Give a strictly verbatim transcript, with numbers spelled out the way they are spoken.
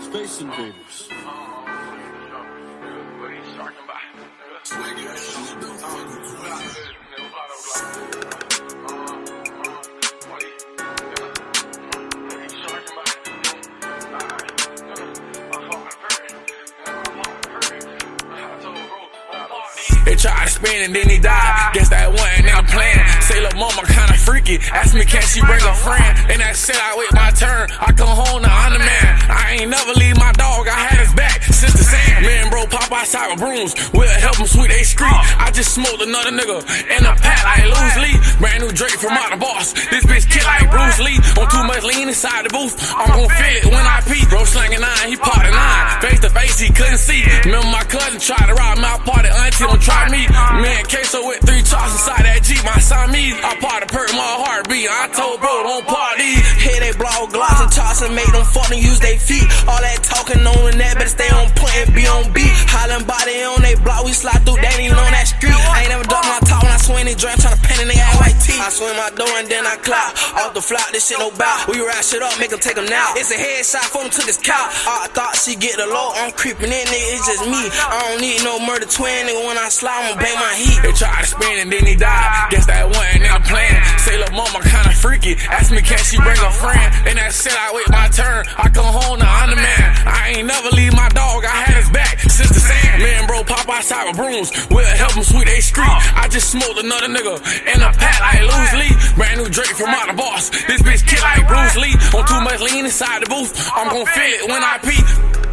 Space Invaders. They tried to spin and then he died. Guess that wasn't in the plan. Say lil' mama kinda freaky. Ask me can she bring a friend. And that said I wait my turn. I come home now I'm the man. I ain't never leave my dog. I had his back since the sand. Me and bro pop outside with brooms. We'll help him sweep they street. I just smoked another nigga in a pack like Loose Lee. Brand new Drake from out the boss. This bitch kill like Bruce Lee. On too much lean inside the booth. I'm gon' feel it when I pee. Bro slanging nine, he part of nine. Face to face, he couldn't see. Remember my cousin tried to rob me. I party auntie don't try me. Me and Queso with three chalks inside that Jeep. My Siamese, I party perk my heartbeat. I told bro don't party. Here they blow gloss and toss and make them fucking use they feet. All that talking on the net, better stay on point and be on beat. Hollin' body on they block, we slide through, they ain't on that street. I ain't never done my talk when I swing they drink, tryna pen in they ass white teeth. I swing my door and then I clout. Off the flop, this shit no bout. We ride shit up, make them take them now. It's a headshot for them to this couch. I thought she get the low, I'm creeping in, nigga, it's just me. I don't need no murder twin, nigga, when I slide, I'ma bang my heat. They tried to spin and then he died. Guess that wasn't in the plan. Say lil' mama kinda freaky. Ask me can she bring a friend. And that said I wait my turn. I come home now I'm the man. I ain't never leave my dog. I had his back since the sand. Me and bro pop outside with brooms. We'll help him sweep they street. I just smoked another nigga in a pack like Loose Lee. Brand new Drake from out the boss. This bitch kill like Bruce Lee. On too much lean inside the booth. I'm gon' feel it when I pee.